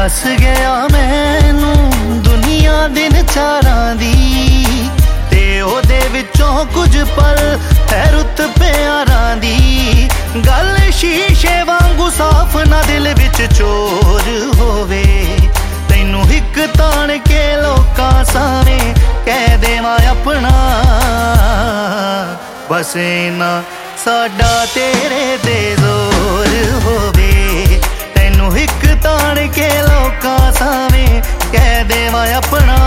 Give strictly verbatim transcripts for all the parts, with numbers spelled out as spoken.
दस गया मैनू दुनिया दिन चारां दी ते ओदे विचों कुछ पल है रुत प्यारां दी। गल शीशे वांगू साफ ना दिल विच चोर होवे तैनू हिक ताण के लोकां सारे कह देवां अपना बस इना साडा तेरे ते जोर होवे तैनू हिक ताण के लोकां सारे कह देवां अपना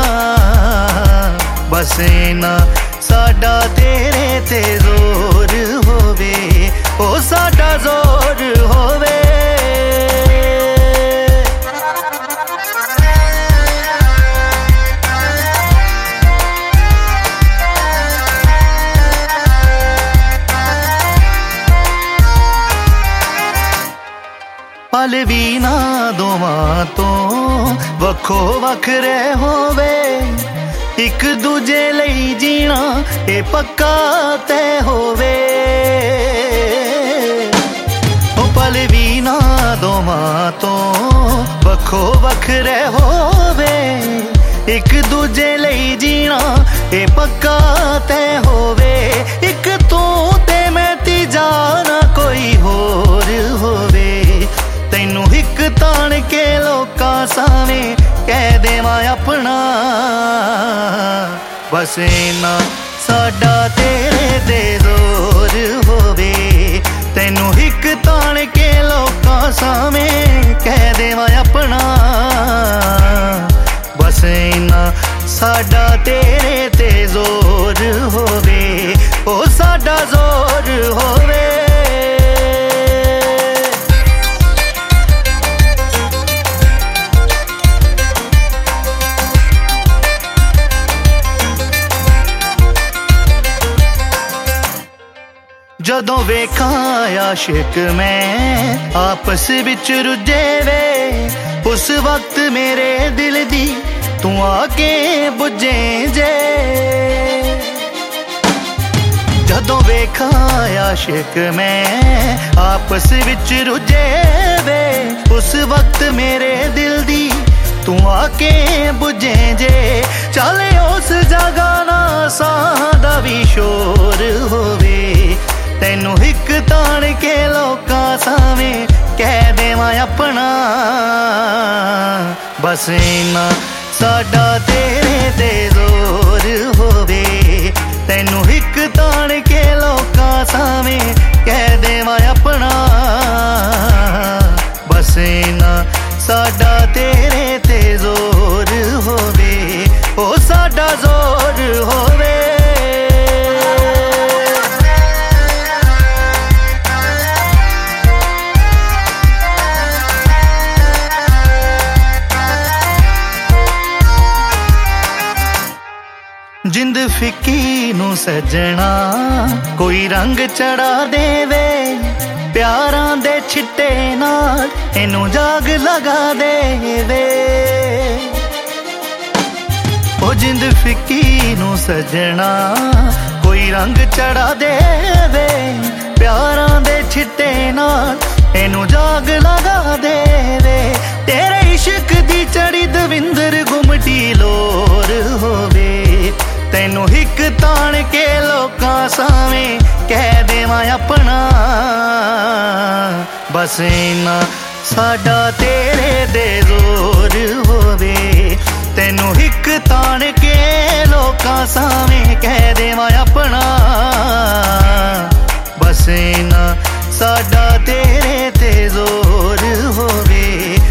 बस इना साडा तेरे ते जोर होवे ओ साडा जोर होवे। पल भी ना दोवां तो वखो वखरे होवे एक दूजे लई जीना ए पक्का तय होवे। ओ पल भी ना दोवां तो वखो वखरे होवे एक दूजे लई जीना ए पक्का तय होवे। एक तू ते मैं तीजा ना कोई होर होवे तैनू हिक ताण के लोकां सावे कह देवां अपना बस इना साडा तेरे ते जोर होवे तैनू हिक ताण के लोकां सावे कह देवां अपना बस इना साडा तेरे ते जोर होवे ओ साडा जोर होवे। जदों वेखां आशिक मैं आपस विच रुझे वे उस वक्त मेरे दिल दी तू आके बुझे जे। जदों वेखां आशिक मैं आपस विच रुझे वे उस वक्त मेरे दिल दी तू आके बुझे जे। चले उस जगह ना साह दा भी शोर होवे तैनू हिक ताण के लोकां सावे कह देवां अपना बस इना साडा तेरे ते जोर होवे तैनू हिक ताण के लोकां सावे कह देवां अपना बस इना साडा तेरे ते जोर होवे ओ साडा जोर होवे। जिंद फिक्की नू सजना कोई रंग चढ़ा देवे प्यारां दे छिट्टे नाल इनू जाग लगा देवे। ओ जिंद फिक्की नू सजना कोई रंग चढ़ा देवे प्यारां दे छिट्टे नाल इनू जाग लगा देवे। तेरे इश्क दी चढ़ी दविंदर गुमटी लोर होवे तैनू हिक ताण के लोकां सावे कह देवां अपना बस इना साडा तेरे ते जोर होवे तैनू हिक ताण के लोकां सावे कह देवां अपना बस इना साडा तेरे ते जोर होवे